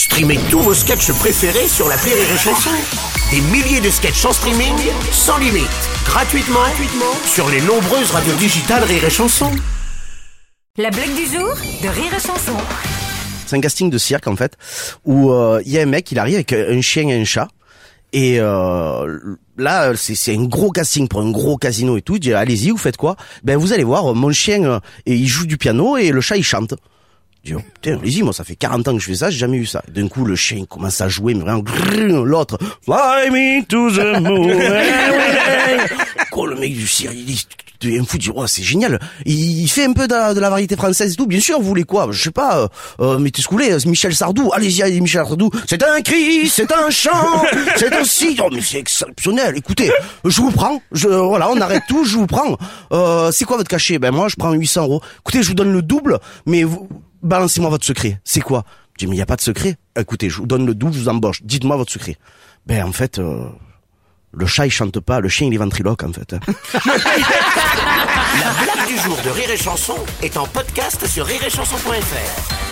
Streamez tous vos sketchs préférés sur l'appli Rire et Chanson. Des milliers de sketchs en streaming, sans limite, gratuitement sur les nombreuses radios digitales Rire et Chanson. La blague du jour de Rire et Chanson. C'est un casting de cirque en fait, où il y a un mec, il arrive avec un chien et un chat. Et là, c'est un gros casting pour un gros casino et tout. Il dit, allez-y, vous faites quoi? Ben vous allez voir, mon chien, il joue du piano et le chat il chante. Je dis, oh, putain, allez-y, moi ça fait 40 ans que je fais ça, j'ai jamais eu ça. D'un coup, le chien commence à jouer, mais vraiment, l'autre, fly me to the moon. Quoi, le mec du cirque, il devient fou, il dit, oh, c'est génial. Il fait un peu de la variété française et tout. Bien sûr, vous voulez quoi? Je sais pas, mettez ce que vous voulez, Michel Sardou. Allez-y, Michel Sardou. C'est un cri, c'est un chant, c'est aussi, oh, mais c'est exceptionnel. Écoutez, je vous prends, voilà, on arrête tout, je vous prends. C'est quoi votre cachet? Ben, moi, je prends 800 €. Écoutez, je vous donne le double, mais vous, balancez-moi votre secret. C'est quoi? Je dis, mais il y a pas de secret. Écoutez, je vous donne le double, je vous embauche. Dites-moi votre secret. Ben, en fait, le chat, il chante pas. Le chien, il est ventriloque, en fait. La blague du jour de Rire et Chanson est en podcast sur rireetchanson.fr.